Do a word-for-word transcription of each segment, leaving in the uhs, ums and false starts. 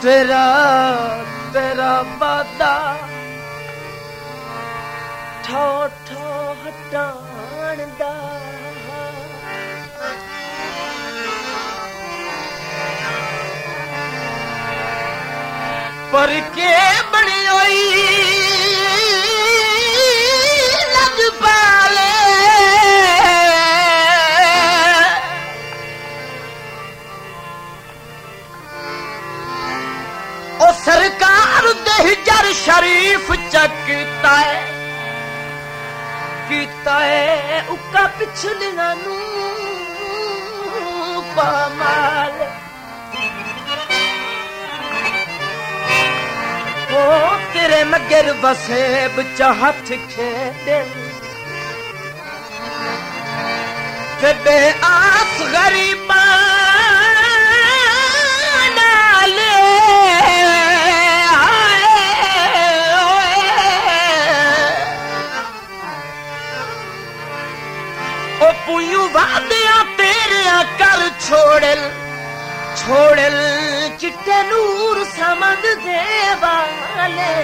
तेरा तेरा वादा ठो ठो हटाण दा पर के बनी होई लज पाले ओ सरकार दे जर शरीफ चकता है कीता है उका पिछलियां नू पामाल ओ तेरे मगर वसेब चाहत खेदे ते बे आस गरीबा नाले ओ पुयू वादिया तेरे कर छोड़ल छोड़ल चिट्टे नूर समझ दे वाले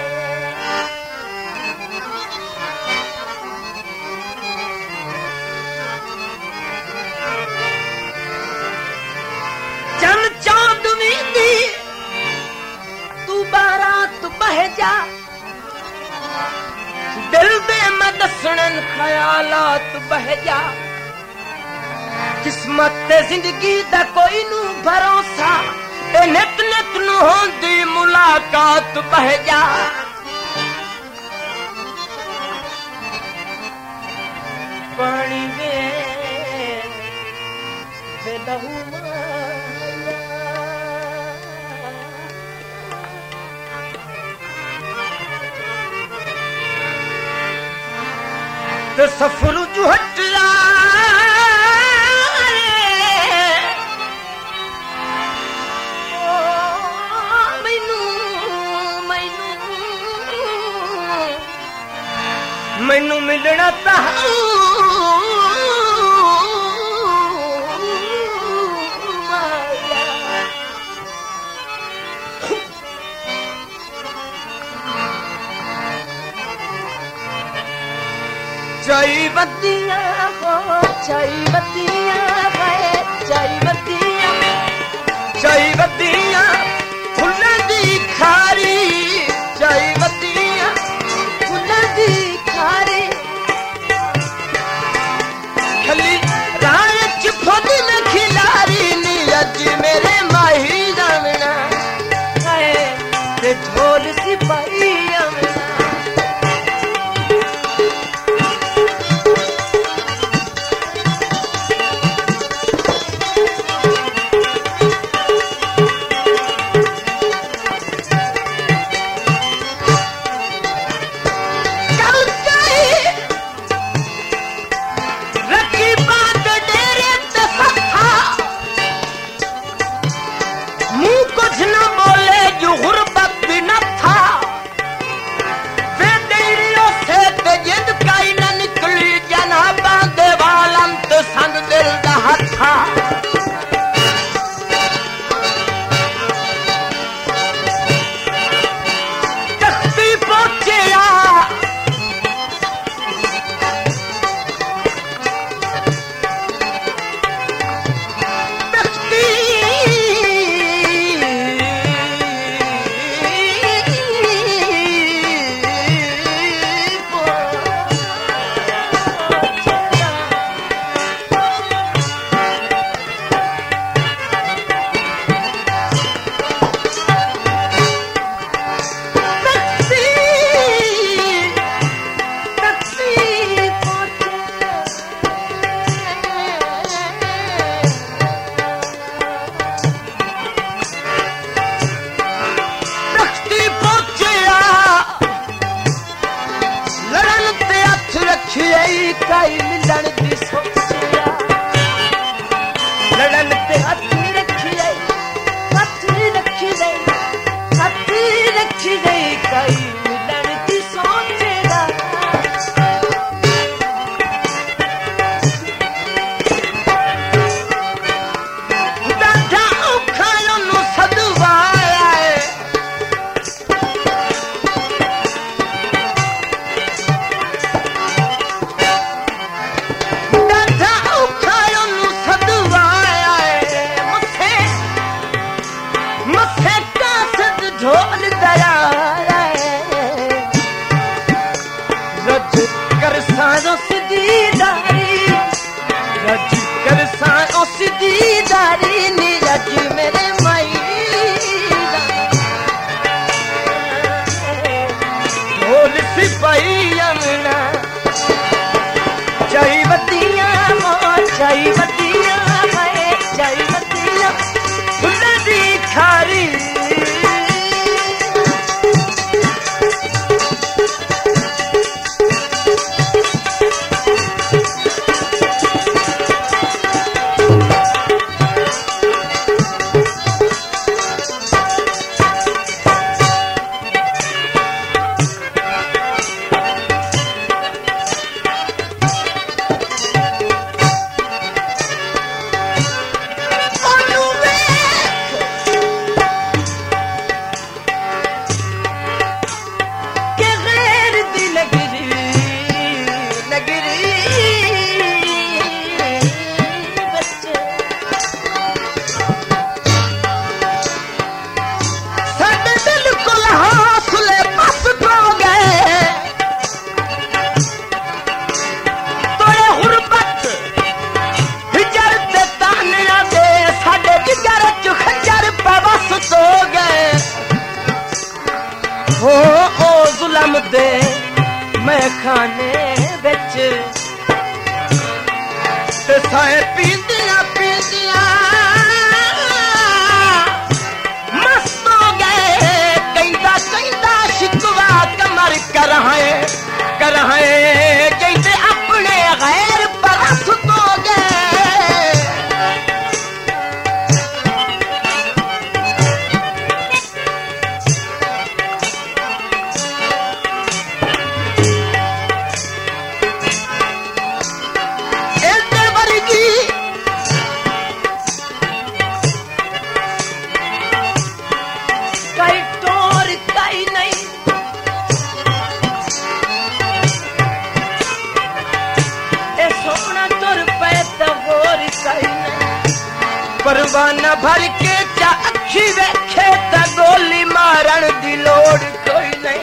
चन चांदनी दी तू बारात बह जा दिल दे मैं दसणन ख्यालात बह जा किस्मत ते जिंदगी दा कोई नू भरोसा ए नित नित नू होंदी मुलाकात बह जा पानी वे बेलहू ते सफरू जो हटला मैनू मिलना ताऊ चाई बत्तियां हो चाई बत्तियां गए चाई बत्तियां चाई बत्तियां फुल्लां दी खारी चाई बत्तियां फुल्लां दी खारी खली राह च फुल में खिलारी नी अज मेरे माही जावना है ते ढोल सिपाही आवना उस दीदारी रज कर सा उस दीदारी नी रज मेरे माई ढोल सिपाही अमना चाई बत्तियां चाई बत्तियां है चाई बत्तियां फुल दी खारी हो ओ जुलम दे मैं खाने बिच ते साए पींदियां पींदियां मस्त हो गए कहंदा कहंदा शिकवा कमर कराए कराए कहंदे अपने गैर परस्त हो गए परवाना भर के चा अखी वेखे ता गोली मारण दी लोड़ कोई नहीं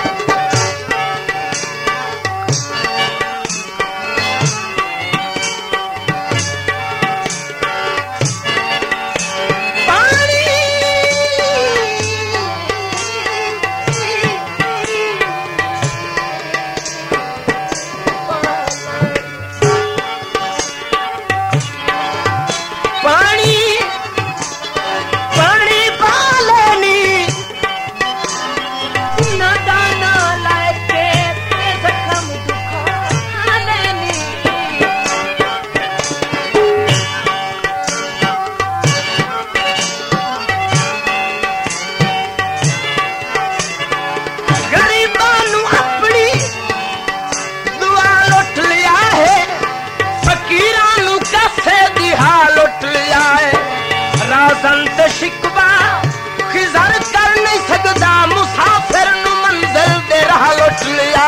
संत शिकवा खिजर कर नहीं सकदा मुसाफिर नु मंजिल दे राह लुट लिया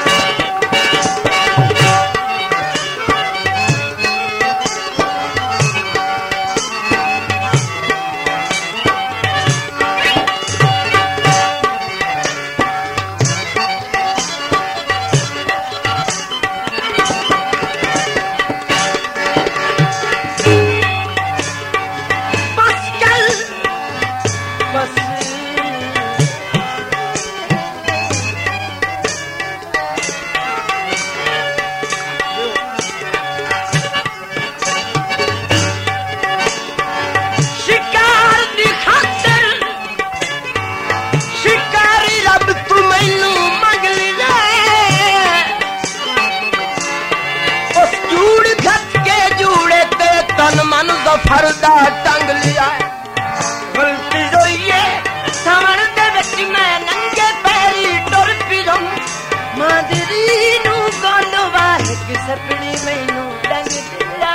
फरदा टंग लिया गलती जोइए सावन दे विच मैं नंगे पैरी टुर पी जाऊं मादरी नू गोलवा कि सपनी मैनू डंग दिया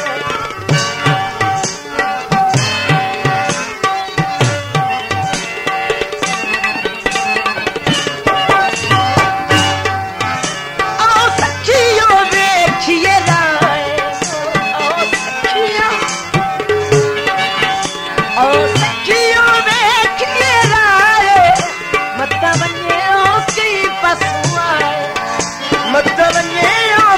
ओ सखियो देखिए मत वञे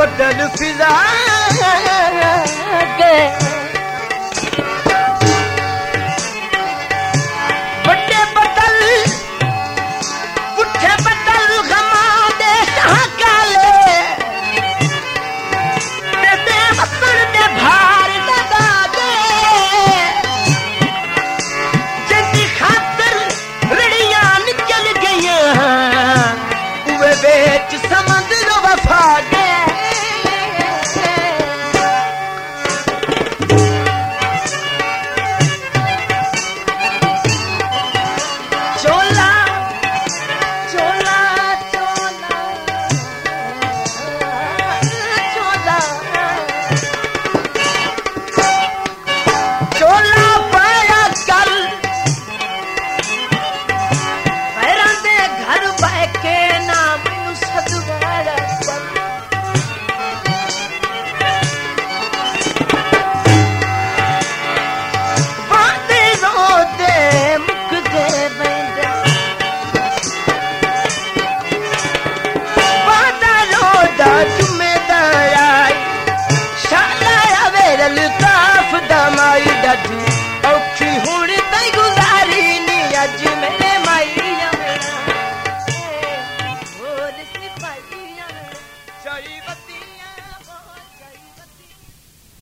बदल फिजा के बड़े बदल पुठे बदल गमा दे काले ते दे वसन दे भार लगा दे जिंदी खातर रड़ियां निकल गई उवे बेच समंदर वफा दे औखी हुण तई गुजारी नी अज मेरे माईया मेरा होर सिपाहिया